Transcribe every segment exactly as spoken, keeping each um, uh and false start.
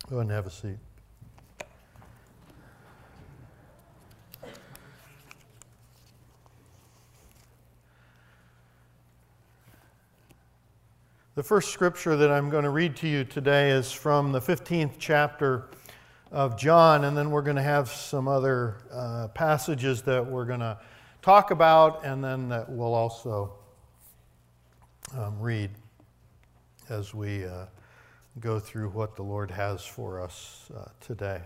Go ahead and have a seat. The first scripture that I'm going to read to you today is from the fifteenth chapter of John, and then we're going to have some other uh, passages that we're going to talk about, and then that we'll also um, read as we uh, go through what the Lord has for us uh, today.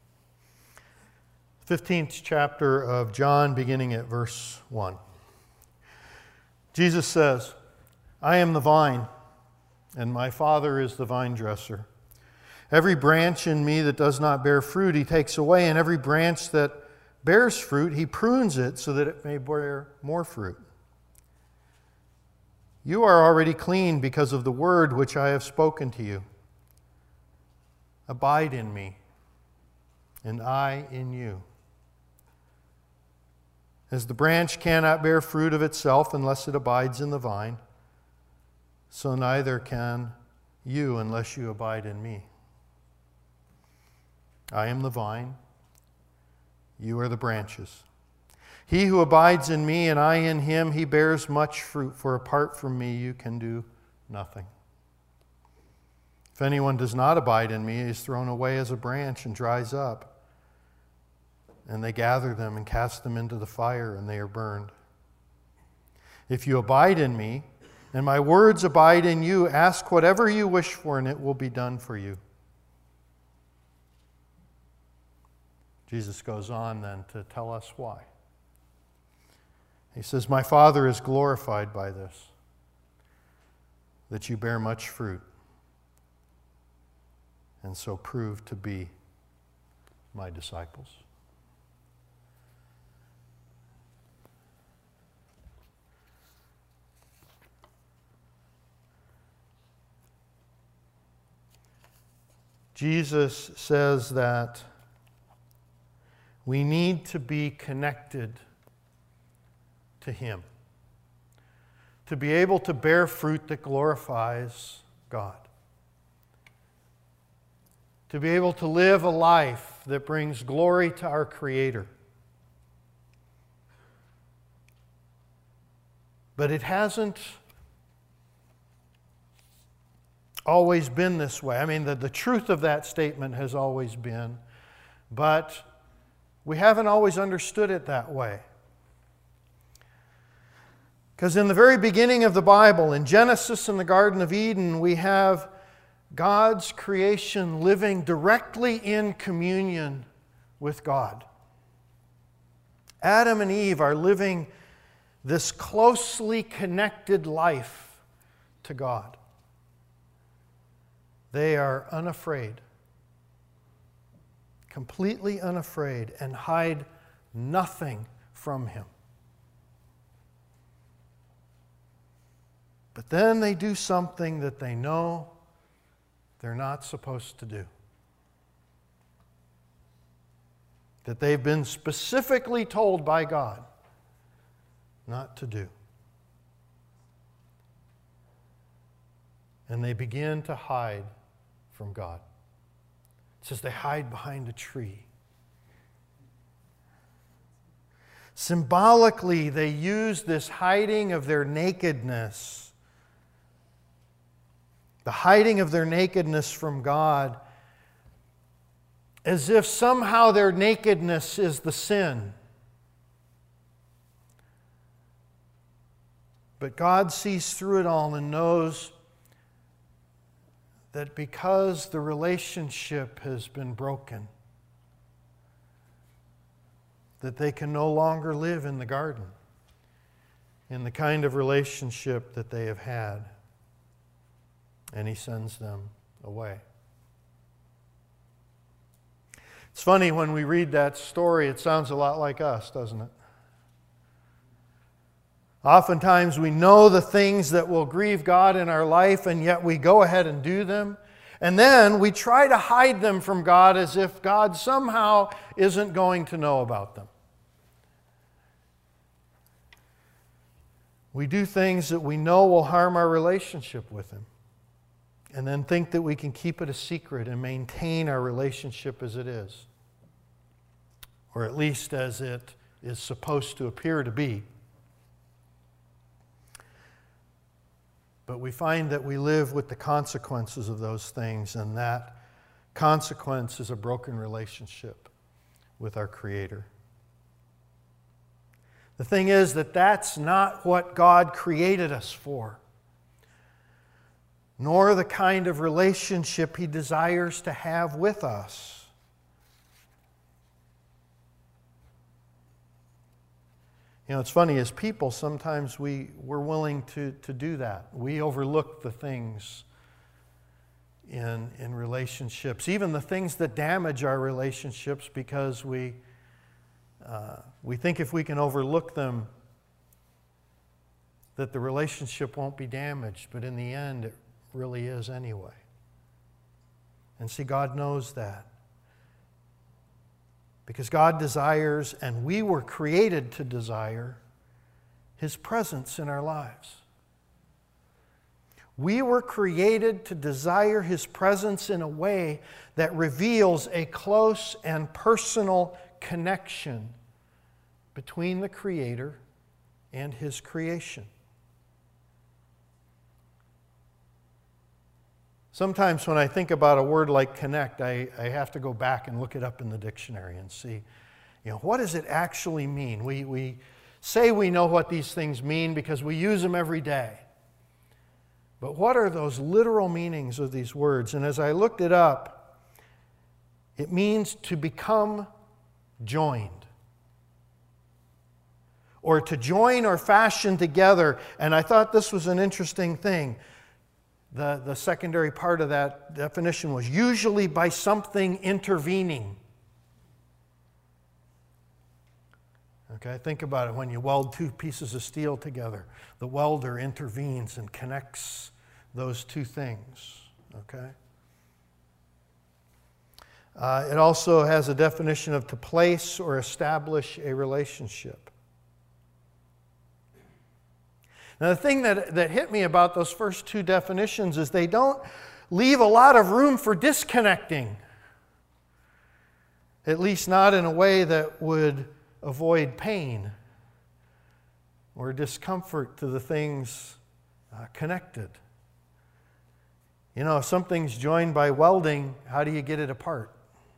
fifteenth chapter of John, beginning at verse one. Jesus says, "I am the vine, and my Father is the vine dresser. Every branch in me that does not bear fruit, he takes away, and every branch that bears fruit, he prunes it so that it may bear more fruit. You are already clean because of the word which I have spoken to you. Abide in me, and I in you. As the branch cannot bear fruit of itself unless it abides in the vine, so neither can you unless you abide in me. I am the vine, you are the branches. He who abides in me and I in him, he bears much fruit, for apart from me you can do nothing. If anyone does not abide in me, he is thrown away as a branch and dries up. And they gather them and cast them into the fire, and they are burned. If you abide in me, and my words abide in you, ask whatever you wish for, and it will be done for you." Jesus goes on then to tell us why. He says, "My Father is glorified by this, that you bear much fruit, and so prove to be my disciples." Jesus says that we need to be connected to Him, to be able to bear fruit that glorifies God, to be able to live a life that brings glory to our Creator. But it hasn't always been this way. I mean, the, the truth of that statement has always been, but we haven't always understood it that way. Because in the very beginning of the Bible, in Genesis and the Garden of Eden, we have God's creation living directly in communion with God. Adam and Eve are living this closely connected life to God. They are unafraid, completely unafraid, and hide nothing from Him. But then they do something that they know they're not supposed to do, that they've been specifically told by God not to do. And they begin to hide from God. It says they hide behind a tree. Symbolically, they use this hiding of their nakedness, the hiding of their nakedness from God, as if somehow their nakedness is the sin. But God sees through it all and knows that because the relationship has been broken, that they can no longer live in the garden in the kind of relationship that they have had. And He sends them away. It's funny, when we read that story, it sounds a lot like us, doesn't it? Oftentimes we know the things that will grieve God in our life, and yet we go ahead and do them. And then we try to hide them from God as if God somehow isn't going to know about them. We do things that we know will harm our relationship with Him. and then think that we can keep it a secret and maintain our relationship as it is, or at least as it is supposed to appear to be. But we find that we live with the consequences of those things, and that consequence is a broken relationship with our Creator. The thing is that that's not what God created us for, nor the kind of relationship He desires to have with us. You know, it's funny, as people, sometimes we, we're willing to, to do that. We overlook the things in, in relationships, even the things that damage our relationships, because we, uh, we think if we can overlook them, that the relationship won't be damaged, but in the end, it really is anyway. And see, God knows that. Because God desires, and we were created to desire, His presence in our lives. We were created to desire His presence in a way that reveals a close and personal connection between the Creator and His creation. Sometimes when I think about a word like connect, I, I have to go back and look it up in the dictionary and see, you know, what does it actually mean? We, we say we know what these things mean because we use them every day. But what are those literal meanings of these words? And as I looked it up, it means to become joined, or to join or fashion together. And I thought this was an interesting thing. The, the secondary part of that definition was usually by something intervening. Okay, think about it. When you weld two pieces of steel together, the welder intervenes and connects those two things. Okay? Uh, it also has a definition of to place or establish a relationship. Now, the thing that, that hit me about those first two definitions is they don't leave a lot of room for disconnecting. At least not in a way that would avoid pain or discomfort to the things uh, connected. You know, if something's joined by welding, how do you get it apart?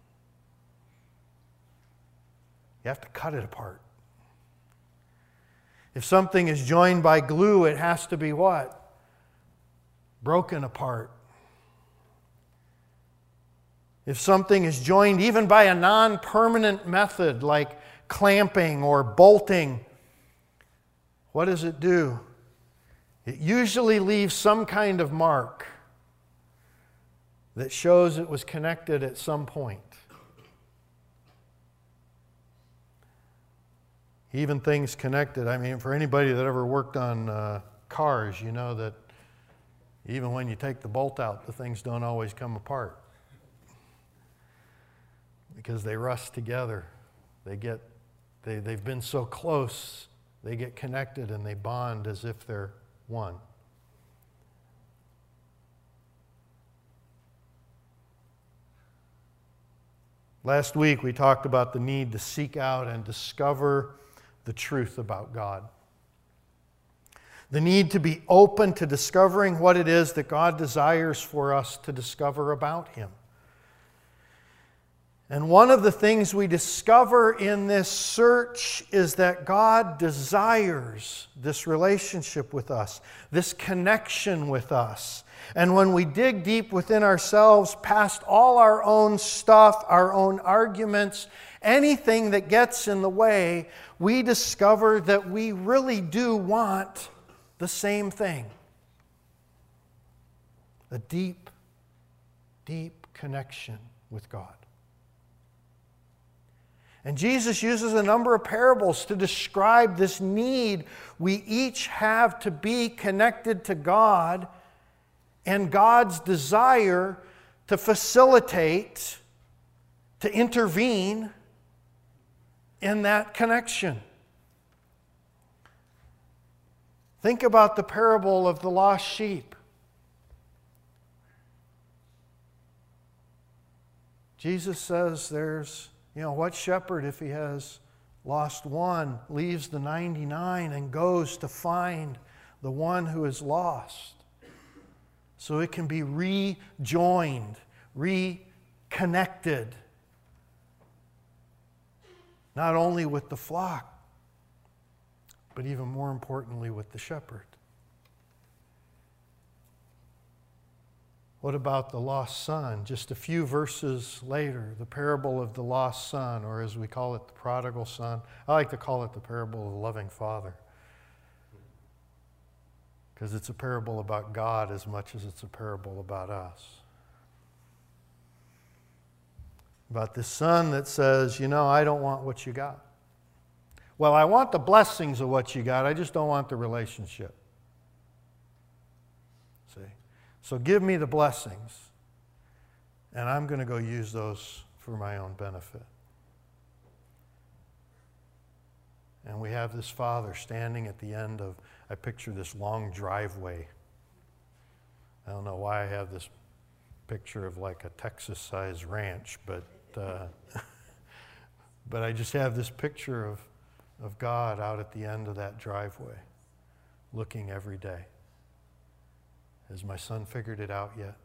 You have to cut it apart. If something is joined by glue, it has to be what? Broken apart. If something is joined even by a non-permanent method like clamping or bolting, what does it do? It usually leaves some kind of mark that shows it was connected at some point. Even things connected. I mean, for anybody that ever worked on uh, cars, you know that even when you take the bolt out, the things don't always come apart because they rust together. They get, they, they've been so close, they get connected and they bond as if they're one. Last week we talked about the need to seek out and discover the truth about God. The need to be open to discovering what it is that God desires for us to discover about Him. And one of the things we discover in this search is that God desires this relationship with us, this connection with us. And when we dig deep within ourselves, past all our own stuff, our own arguments, anything that gets in the way, we discover that we really do want the same thing. A deep, deep connection with God. And Jesus uses a number of parables to describe this need we each have to be connected to God and God's desire to facilitate, to intervene in that connection. Think about the parable of the lost sheep. Jesus says there's, you know, what shepherd, if he has lost one, leaves the ninety-nine and goes to find the one who is lost, so it can be rejoined, reconnected, not only with the flock, but even more importantly with the shepherd. What about the lost son? Just a few verses later, the parable of the lost son, or as we call it, the prodigal son. I like to call it the parable of the loving father, because it's a parable about God as much as it's a parable about us. About this son that says, you know, I don't want what you got. Well, I want the blessings of what you got, I just don't want the relationship. See? So give me the blessings, and I'm going to go use those for my own benefit. And we have this father standing at the end of, I picture this long driveway. I don't know why I have this picture of like a Texas-sized ranch, but uh, but I just have this picture of, of God out at the end of that driveway, looking every day. Has my son figured it out yet?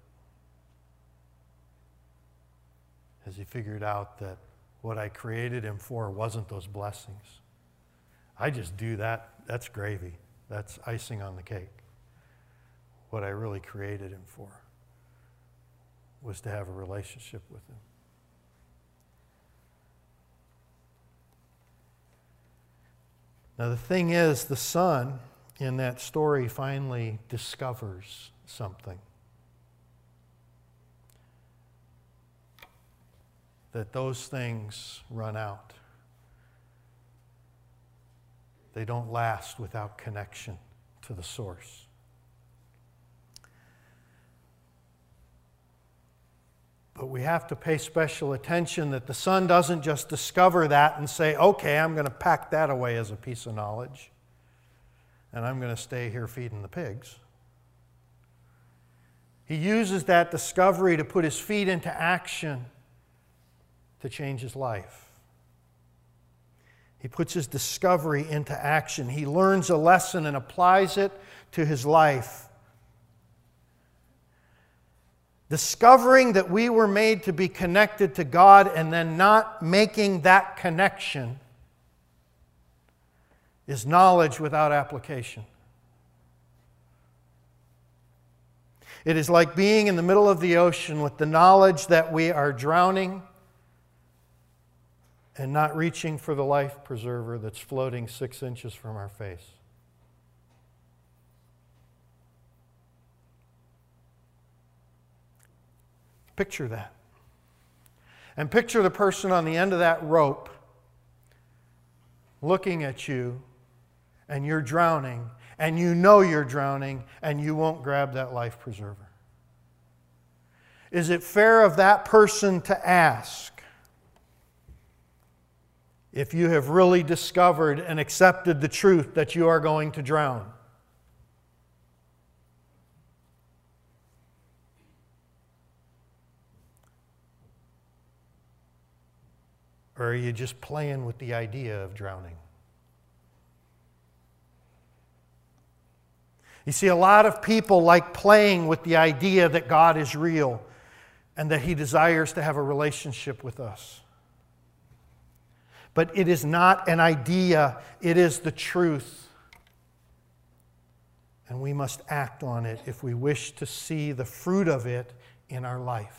Has he figured out that what I created him for wasn't those blessings? I just do that. That's gravy. That's icing on the cake. What I really created him for was to have a relationship with him. Now the thing is, the son in that story finally discovers something. That those things run out. They don't last without connection to the source. But we have to pay special attention that the son doesn't just discover that and say, okay, I'm going to pack that away as a piece of knowledge, and I'm going to stay here feeding the pigs. He uses that discovery to put his feet into action to change his life. He puts his discovery into action. He learns a lesson and applies it to his life. Discovering that we were made to be connected to God and then not making that connection is knowledge without application. It is like being in the middle of the ocean with the knowledge that we are drowning and not reaching for the life preserver that's floating six inches from our face. Picture that. And picture the person on the end of that rope looking at you, and you're drowning, and you know you're drowning, and you won't grab that life preserver. Is it fair of that person to ask if you have really discovered and accepted the truth that you are going to drown? Or are you just playing with the idea of drowning? You see, a lot of people like playing with the idea that God is real and that He desires to have a relationship with us. But it is not an idea, it is the truth. And we must act on it if we wish to see the fruit of it in our life.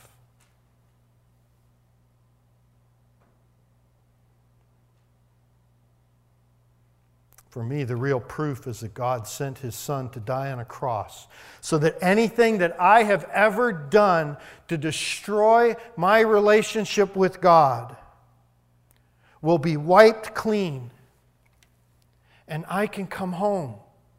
For me, the real proof is that God sent His Son to die on a cross so that anything that I have ever done to destroy my relationship with God will be wiped clean, and I can come home.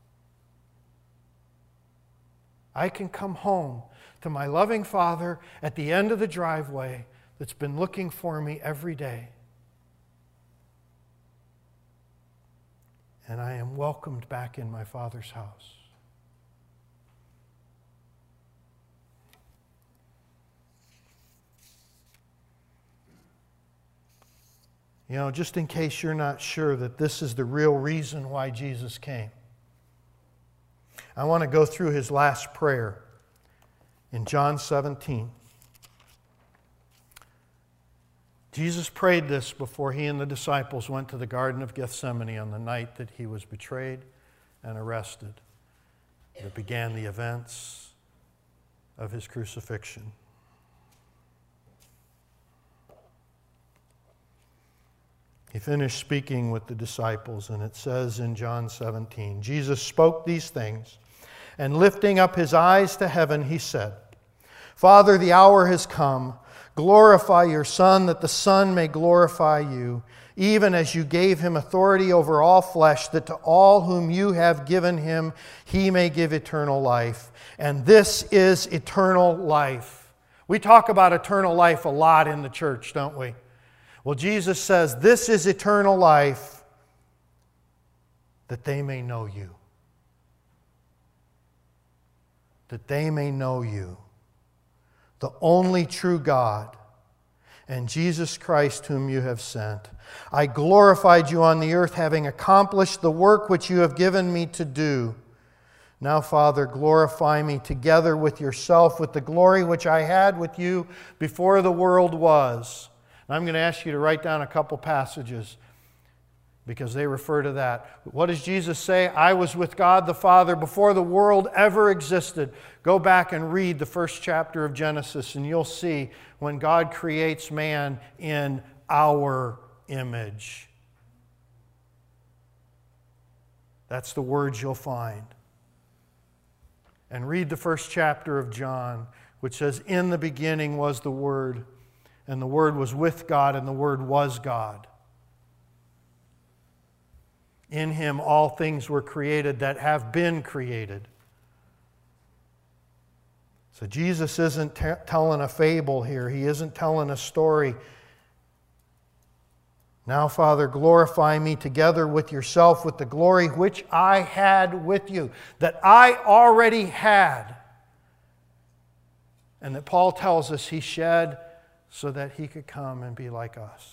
I can come home to my loving Father at the end of the driveway that's been looking for me every day. And I am welcomed back in my Father's house. You know, just in case you're not sure that this is the real reason why Jesus came, I want to go through his last prayer in John seventeen. Jesus prayed this before he and the disciples went to the Garden of Gethsemane on the night that he was betrayed and arrested. That began the events of his crucifixion. He finished speaking with the disciples, and it says in John seventeen, Jesus spoke these things, and lifting up his eyes to heaven, he said, Father, the hour has come. Glorify your Son, that the Son may glorify you, even as you gave him authority over all flesh, that to all whom you have given him, he may give eternal life. And this is eternal life. We talk about eternal life a lot in the church, don't we? Well, Jesus says, this is eternal life, that they may know you. That they may know you, the only true God, and Jesus Christ whom you have sent. I glorified you on the earth, having accomplished the work which you have given me to do. Now, Father, glorify me together with yourself, with the glory which I had with you before the world was. And I'm going to ask you to write down a couple passages, because they refer to that. What does Jesus say? I was with God the Father before the world ever existed. Go back and read the first chapter of Genesis, and you'll see when God creates man in our image. That's the words you'll find. And read the first chapter of John, which says, in the beginning was the Word, and the Word was with God, and the Word was God. In him all things were created that have been created. So Jesus isn't t- telling a fable here. He isn't telling a story. Now, Father, glorify me together with yourself with the glory which I had with you, that I already had. And that Paul tells us he shed so that he could come and be like us.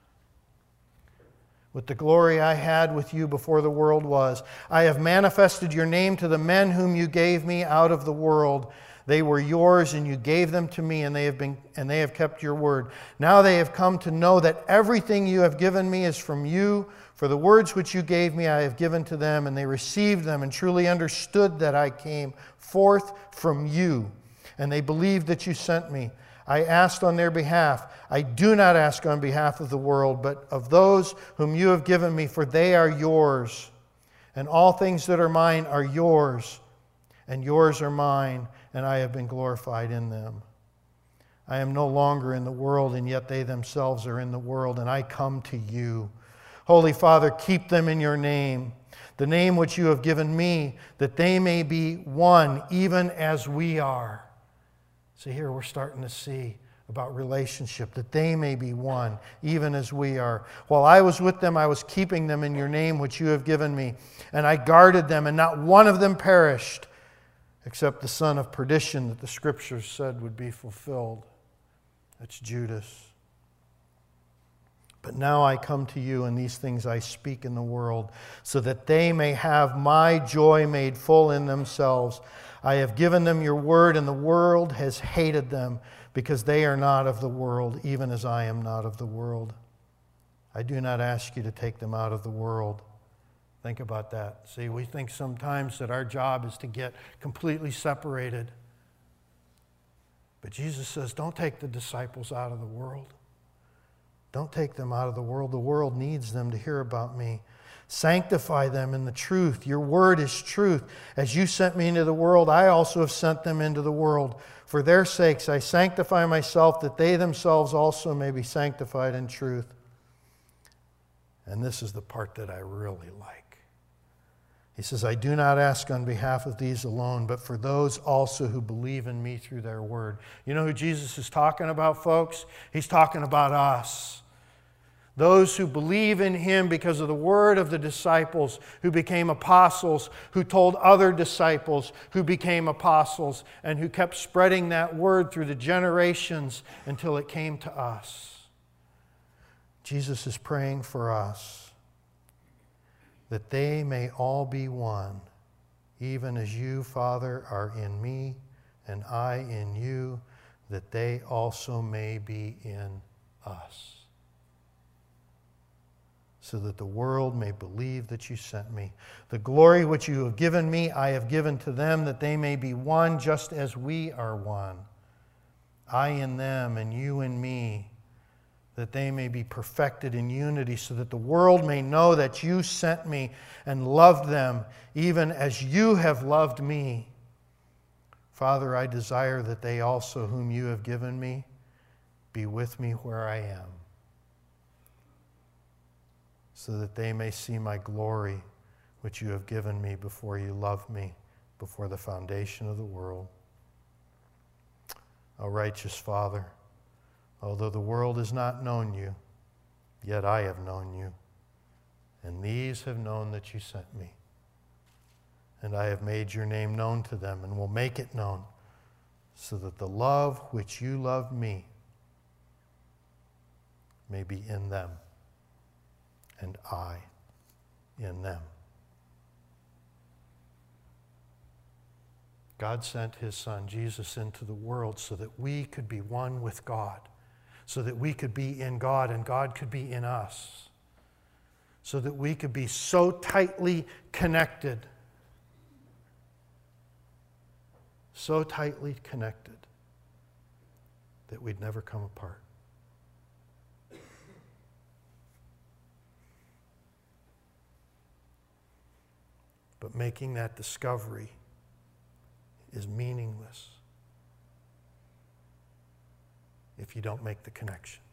With the glory I had with you before the world was. I have manifested your name to the men whom you gave me out of the world. They were yours, and you gave them to me, and they have been and they have kept your word. Now they have come to know that everything you have given me is from you. For the words which you gave me I have given to them, and they received them and truly understood that I came forth from you, and they believed that you sent me. I asked on their behalf. I do not ask on behalf of the world, but of those whom you have given me, for they are yours. And all things that are mine are yours, and yours are mine, and I have been glorified in them. I am no longer in the world, and yet they themselves are in the world, and I come to you. Holy Father, keep them in your name, the name which you have given me, that they may be one, even as we are. See, here we're starting to see about relationship, that they may be one, even as we are. While I was with them, I was keeping them in your name, which you have given me. And I guarded them, and not one of them perished, except the son of perdition that the Scriptures said would be fulfilled. That's Judas. But now I come to you, and these things I speak in the world, so that they may have my joy made full in themselves. I have given them your word, and the world has hated them, because they are not of the world, even as I am not of the world. I do not ask you to take them out of the world. Think about that. See, we think sometimes that our job is to get completely separated. But Jesus says, don't take the disciples out of the world. Don't take them out of the world. The world needs them to hear about me. Sanctify them in the truth. Your word is truth. As you sent me into the world, I also have sent them into the world. For their sakes I sanctify myself, that they themselves also may be sanctified in truth. And this is the part that I really like. He says, I do not ask on behalf of these alone, but for those also who believe in me through their word. You know who Jesus is talking about, folks? He's talking about us. Those who believe in him because of the word of the disciples who became apostles, who told other disciples who became apostles, and who kept spreading that word through the generations until it came to us. Jesus is praying for us that they may all be one, even as you, Father, are in me and I in you, that they also may be in us, so that the world may believe that you sent me. The glory which you have given me, I have given to them, that they may be one, just as we are one. I in them and you in me, that they may be perfected in unity, so that the world may know that you sent me and loved them, even as you have loved me. Father, I desire that they also, whom you have given me, be with me where I am, so that they may see my glory, which you have given me before you loved me, before the foundation of the world. O righteous Father, although the world has not known you, yet I have known you, and these have known that you sent me. And I have made your name known to them, and will make it known, so that the love which you loved me may be in them, and I in them. God sent his Son, Jesus, into the world so that we could be one with God, so that we could be in God and God could be in us, so that we could be so tightly connected, so tightly connected that we'd never come apart. But making that discovery is meaningless if you don't make the connection.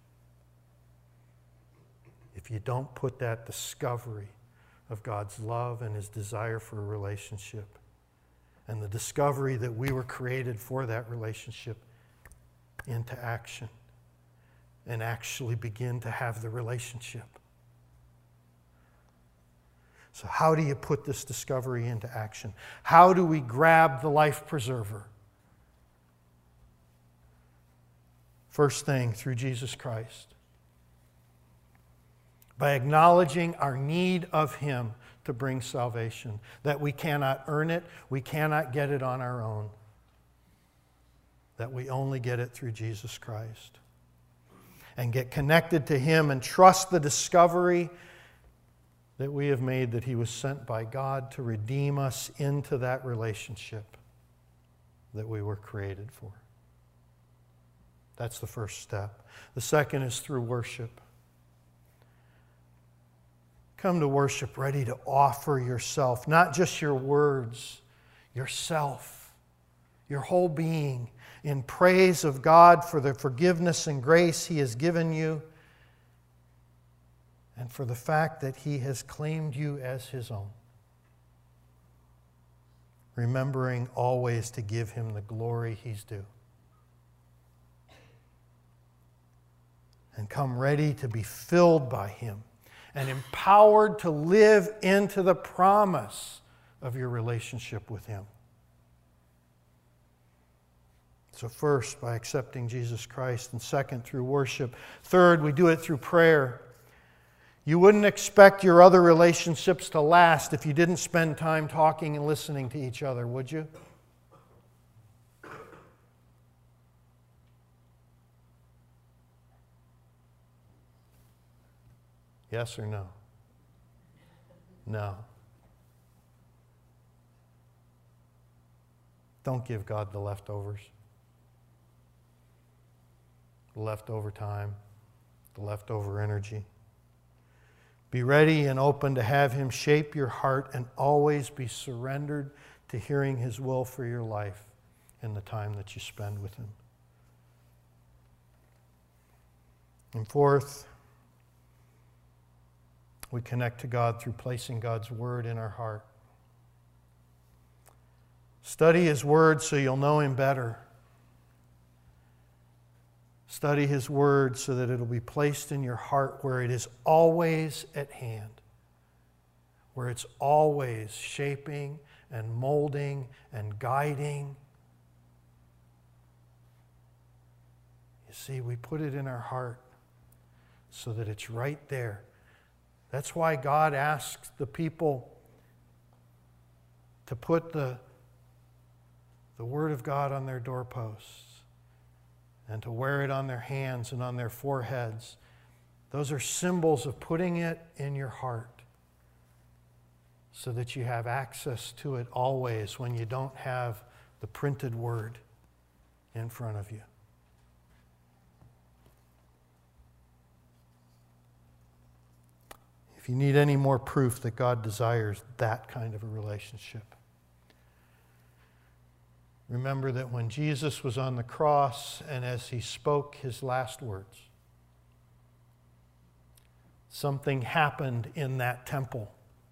If you don't put that discovery of God's love and his desire for a relationship, and the discovery that we were created for that relationship, into action, and actually begin to have the relationship. So how do you put this discovery into action? How do we grab the life preserver? First thing, through Jesus Christ. By acknowledging our need of him to bring salvation, that we cannot earn it, we cannot get it on our own, that we only get it through Jesus Christ. And get connected to him and trust the discovery that we have made that he was sent by God to redeem us into that relationship that we were created for. That's the first step. The second is through worship. Come to worship ready to offer yourself, not just your words, yourself, your whole being, in praise of God for the forgiveness and grace he has given you, and for the fact that he has claimed you as his own. Remembering always to give him the glory he's due. And come ready to be filled by him and empowered to live into the promise of your relationship with him. So first, by accepting Jesus Christ, and second, through worship. Third, we do it through prayer. You wouldn't expect your other relationships to last if you didn't spend time talking and listening to each other, would you? Yes or no? No. Don't give God the leftovers. The leftover time, the leftover energy. Be ready and open to have him shape your heart, and always be surrendered to hearing his will for your life in the time that you spend with him. And fourth, we connect to God through placing God's word in our heart. Study his word so you'll know him better. Study his word so that it'll be placed in your heart where it is always at hand, where it's always shaping and molding and guiding. You see, we put it in our heart so that it's right there. That's why God asks the people to put the, the Word of God on their doorposts and to wear it on their hands and on their foreheads. Those are symbols of putting it in your heart so that you have access to it always when you don't have the printed Word in front of you. If you need any more proof that God desires that kind of a relationship, remember that when Jesus was on the cross and as he spoke his last words, something happened in that temple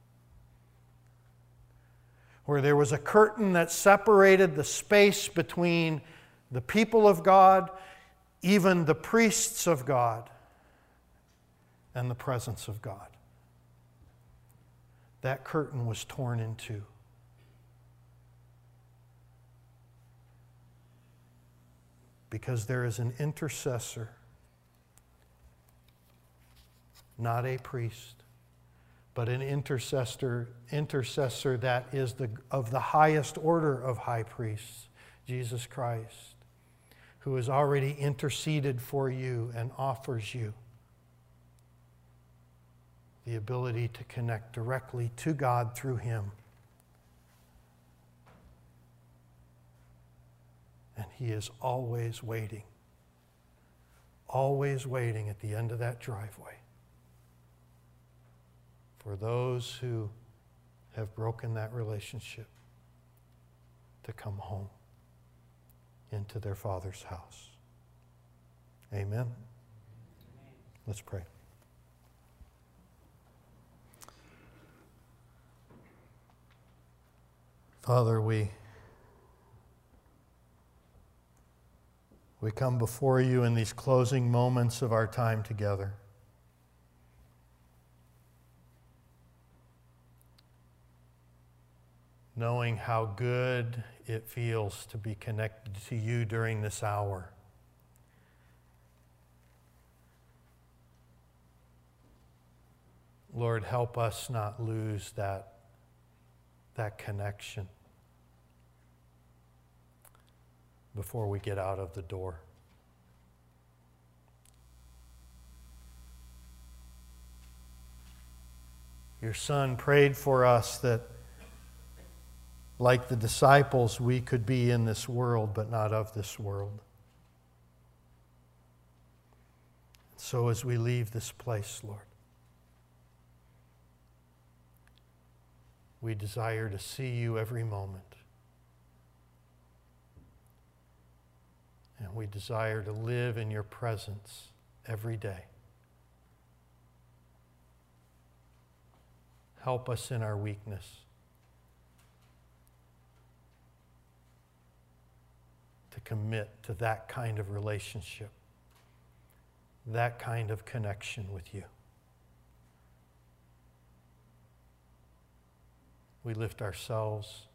where there was a curtain that separated the space between the people of God, even the priests of God, and the presence of God. That curtain was torn in two. Because there is an intercessor, not a priest, but an intercessor, intercessor that is the, of the highest order of high priests, Jesus Christ, who has already interceded for you and offers you the ability to connect directly to God through him. And he is always waiting, always waiting at the end of that driveway for those who have broken that relationship to come home into their Father's house. Amen. Let's pray. Father, we we come before you in these closing moments of our time together. Knowing how good it feels to be connected to you during this hour. Lord, help us not lose that, that connection before we get out of the door. Your Son prayed for us that, like the disciples, we could be in this world, but not of this world. So as we leave this place, Lord, we desire to see you every moment. And we desire to live in your presence every day. Help us in our weakness to commit to that kind of relationship, that kind of connection with you. We lift ourselves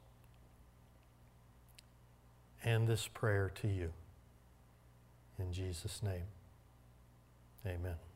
and this prayer to you. In Jesus' name, amen.